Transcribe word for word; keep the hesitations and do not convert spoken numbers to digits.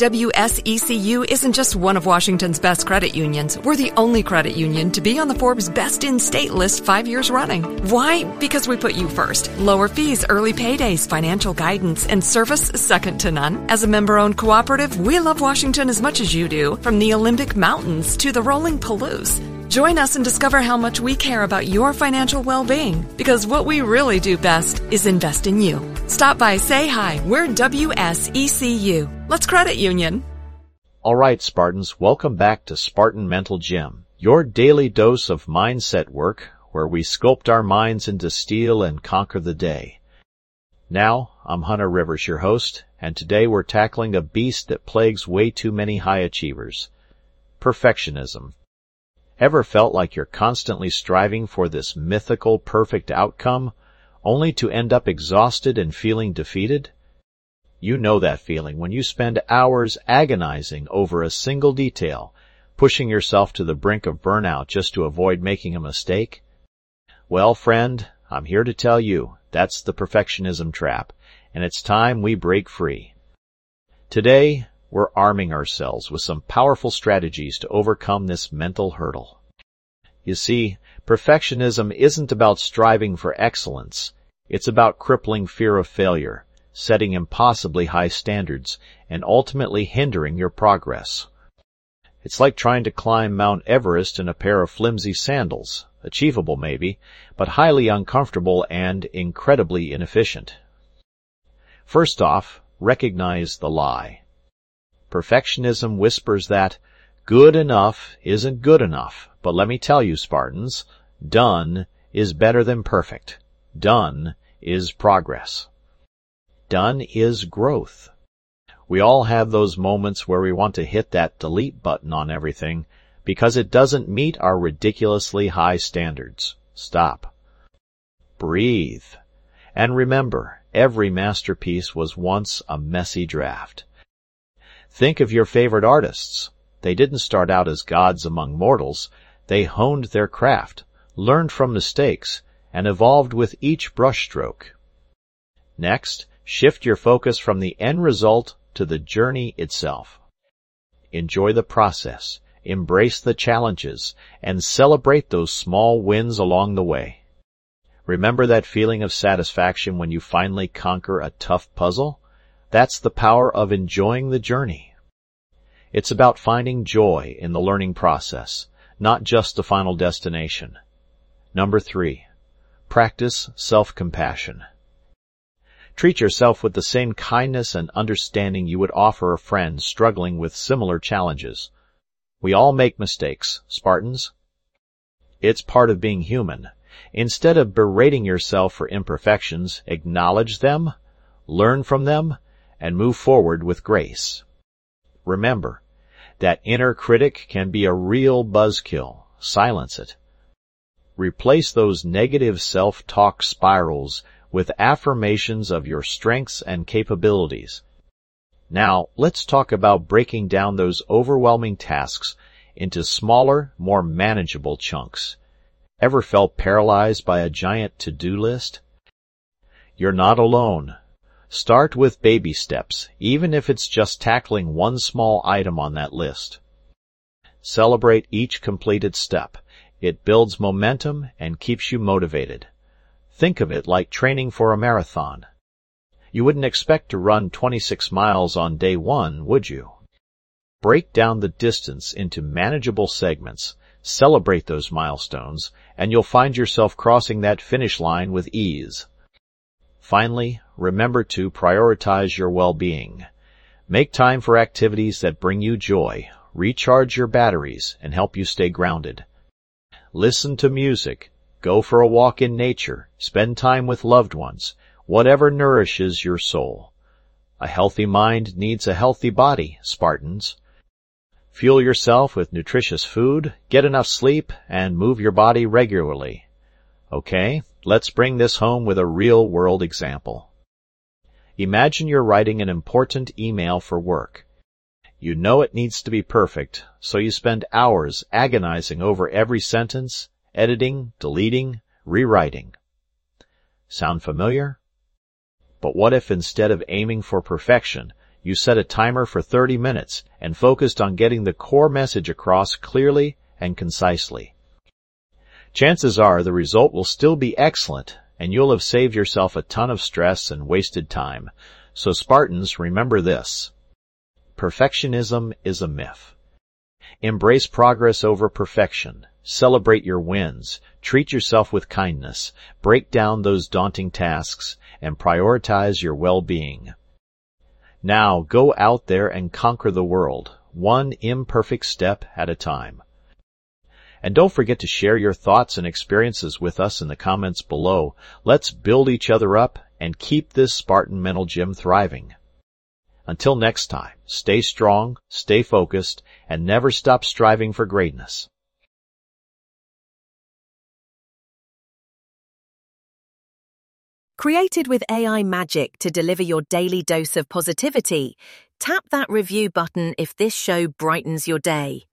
W S E C U isn't just one of Washington's best credit unions. We're the only credit union to be on the Forbes Best in State list five years running. Why? Because we put you first. Lower fees, early paydays, financial guidance, and service second to none. As a member-owned cooperative, we love Washington as much as you do, from the Olympic Mountains to the rolling Palouse. Join us and discover how much we care about your financial well-being, because what we really do best is invest in you. Stop by, say hi. We're W S E C U. Let's credit union. All right, Spartans, welcome back to Spartan Mental Gym, your daily dose of mindset work where we sculpt our minds into steel and conquer the day. Now, I'm Hunter Rivers, your host, and today we're tackling a beast that plagues way too many high achievers: perfectionism. Ever felt like you're constantly striving for this mythical perfect outcome, only to end up exhausted and feeling defeated? You know that feeling when you spend hours agonizing over a single detail, pushing yourself to the brink of burnout just to avoid making a mistake? Well, friend, I'm here to tell you that's the perfectionism trap, and it's time we break free. Today, we're arming ourselves with some powerful strategies to overcome this mental hurdle. You see, perfectionism isn't about striving for excellence. It's about crippling fear of failure, setting impossibly high standards, and ultimately hindering your progress. It's like trying to climb Mount Everest in a pair of flimsy sandals, achievable maybe, but highly uncomfortable and incredibly inefficient. First off, recognize the lie. Perfectionism whispers that good enough isn't good enough, but let me tell you, Spartans, done is better than perfect. Done is progress. Done is growth. We all have those moments where we want to hit that delete button on everything because it doesn't meet our ridiculously high standards. Stop. Breathe. And remember, every masterpiece was once a messy draft. Think of your favorite artists. They didn't start out as gods among mortals. They honed their craft, learned from mistakes, and evolved with each brushstroke. Next, shift your focus from the end result to the journey itself. Enjoy the process, embrace the challenges, and celebrate those small wins along the way. Remember that feeling of satisfaction when you finally conquer a tough puzzle? That's the power of enjoying the journey. It's about finding joy in the learning process, not just the final destination. Number three, practice self-compassion. Treat yourself with the same kindness and understanding you would offer a friend struggling with similar challenges. We all make mistakes, Spartans. It's part of being human. Instead of berating yourself for imperfections, acknowledge them, learn from them, and move forward with grace. Remember, that inner critic can be a real buzzkill. Silence it. Replace those negative self-talk spirals with affirmations of your strengths and capabilities. Now, let's talk about breaking down those overwhelming tasks into smaller, more manageable chunks. Ever felt paralyzed by a giant to-do list? You're not alone. Start with baby steps, even if it's just tackling one small item on that list. Celebrate each completed step. It builds momentum and keeps you motivated. Think of it like training for a marathon. You wouldn't expect to run twenty-six miles on day one, would you? Break down the distance into manageable segments, celebrate those milestones, and you'll find yourself crossing that finish line with ease. Finally, remember to prioritize your well-being. Make time for activities that bring you joy, recharge your batteries, and help you stay grounded. Listen to music, go for a walk in nature, spend time with loved ones, whatever nourishes your soul. A healthy mind needs a healthy body, Spartans. Fuel yourself with nutritious food, get enough sleep, and move your body regularly. Okay, let's bring this home with a real-world example. Imagine you're writing an important email for work. You know it needs to be perfect, so you spend hours agonizing over every sentence, editing, deleting, rewriting. Sound familiar? But what if instead of aiming for perfection, you set a timer for thirty minutes and focused on getting the core message across clearly and concisely. Chances are the result will still be excellent, and you'll have saved yourself a ton of stress and wasted time. So Spartans, remember this. Perfectionism is a myth. Embrace progress over perfection. Celebrate your wins. Treat yourself with kindness. Break down those daunting tasks and prioritize your well-being. Now go out there and conquer the world, one imperfect step at a time. And don't forget to share your thoughts and experiences with us in the comments below. Let's build each other up and keep this Spartan Mental Gym thriving. Until next time, stay strong, stay focused, and never stop striving for greatness. Created with A I magic to deliver your daily dose of positivity, tap that review button if this show brightens your day.